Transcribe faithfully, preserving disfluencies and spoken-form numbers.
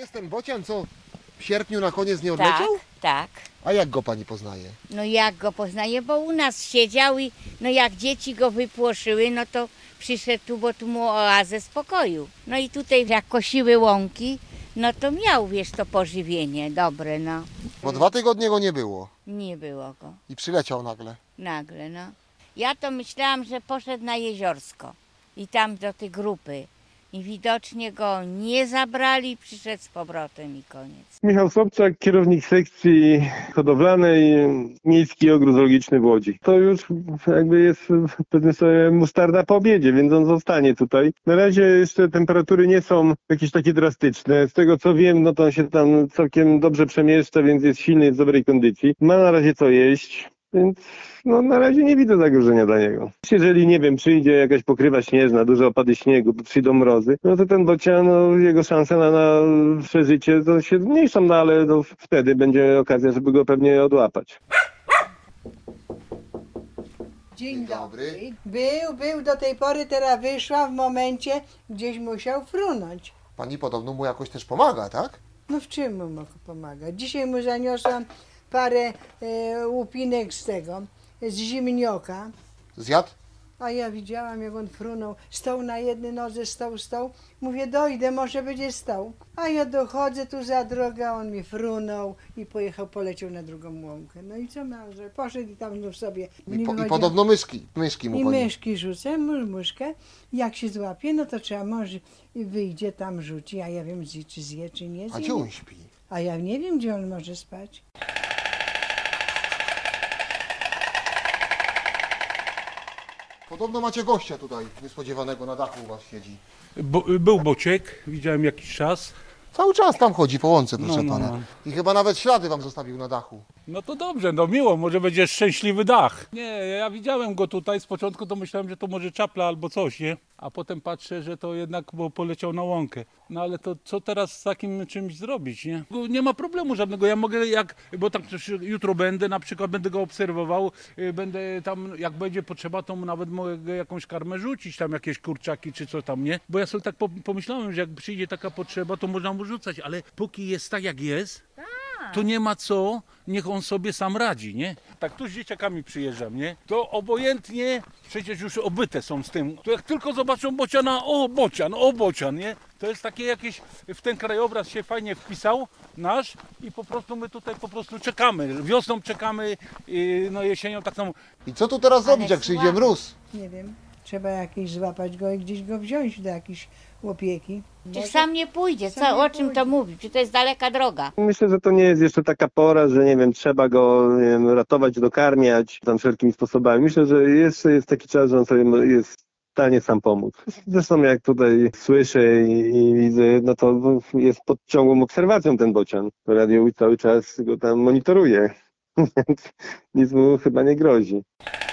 jest ten bocian, co w sierpniu na koniec nie Tak, odleciał? tak. A jak go pani poznaje? No jak go poznaję, bo u nas siedział i no jak dzieci go wypłoszyły, no to przyszedł tu, bo tu mu oazę spokoju. No i tutaj jak kosiły łąki, no to miał, wiesz, to pożywienie dobre, no. Bo dwa tygodnie go nie było Nie było go i przyleciał nagle. nagle, no. Ja to myślałam, że poszedł na Jeziorsko i tam do tej grupy. I widocznie go nie zabrali, przyszedł z powrotem i koniec. Michał Sobczak, kierownik sekcji hodowlanej, Miejski Ogród Zoologiczny w Łodzi. To już jakby jest, powiedzmy sobie, mustarda po obiedzie, więc on zostanie tutaj. Na razie jeszcze temperatury nie są jakieś takie drastyczne. Z tego co wiem, no to on się tam całkiem dobrze przemieszcza, więc jest silny, jest w dobrej kondycji. Ma na razie co jeść. Więc no, na razie nie widzę zagrożenia dla niego. Jeżeli, nie wiem, przyjdzie jakaś pokrywa śnieżna, duże opady śniegu, przyjdą mrozy, no to ten bocian, no, jego szanse na, na przeżycie to się zmniejszą, no ale no, wtedy będzie okazja, żeby go pewnie odłapać. Dzień Dzień dobry. dobry. Był, był do tej pory, teraz wyszła w momencie, gdzieś musiał frunąć. Pani podobno mu jakoś też pomaga, tak? No w czym mu mogę pomagać? Dzisiaj mu zaniosłam parę e, łupinek z tego, z zimnioka, Zjadł? a ja widziałam, jak on frunął. Stał na jednej nodze, stał, stał. Mówię, dojdę, może będzie stał. A ja dochodzę tu za drogę, a on mi frunął i pojechał, poleciał na drugą łąkę. No i co miał, że poszedł i tam znów sobie... I, nie po, i wychodziło. podobno myszki. Myszki mu I pani. myszki rzucę, mu- muszkę. Jak się złapie, no to trzeba może i wyjdzie tam, rzuci, a ja wiem, zje- czy zje, czy nie A zje. gdzie on śpi? A ja nie wiem, gdzie on może spać. Podobno macie gościa tutaj, niespodziewanego, na dachu u was siedzi. Bo, był Bociek, widziałem jakiś czas. Cały czas tam chodzi po łące, proszę No, no, pana. no. I chyba nawet ślady wam zostawił na dachu. No to dobrze, no miło, może będzie szczęśliwy dach. Nie, ja widziałem go tutaj, z początku to myślałem, że to może czapla albo coś, nie? A potem patrzę, że to jednak bo poleciał na łąkę. No ale to co teraz z takim czymś zrobić, nie? Nie ma problemu żadnego, ja mogę jak, bo tak też jutro będę, na przykład będę go obserwował, y, będę tam, jak będzie potrzeba, to nawet mogę jakąś karmę rzucić, tam jakieś kurczaki czy co tam, nie? Bo ja sobie tak po- pomyślałem, że jak przyjdzie taka potrzeba, to można mu rzucać, ale póki jest tak jak jest, to nie ma co, niech on sobie sam radzi, nie? Tak tu z dzieciakami przyjeżdżam, nie? To obojętnie, przecież już obyte są z tym, to jak tylko zobaczą bociana, o bocian, o bocian, nie? To jest takie jakieś, w ten krajobraz się fajnie wpisał nasz i po prostu my tutaj po prostu czekamy, wiosną czekamy, yy, no jesienią tak samo. I co tu teraz zrobić, jak przyjdzie słabo. mróz? Nie wiem, trzeba jakieś złapać go i gdzieś go wziąć do jakiejś łopieki. Czy sam nie pójdzie? Sam Co, nie o czym to pójdzie. mówi? Czy to jest daleka droga? Myślę, że to nie jest jeszcze taka pora, że nie wiem, trzeba go nie wiem, ratować, dokarmiać tam wszelkimi sposobami. Myślę, że jeszcze jest taki czas, że on sobie jest w stanie sam pomóc. Zresztą jak tutaj słyszę i, i widzę, no to jest pod ciągłą obserwacją ten bocian. Radio cały czas go tam monitoruje, więc nic mu chyba nie grozi.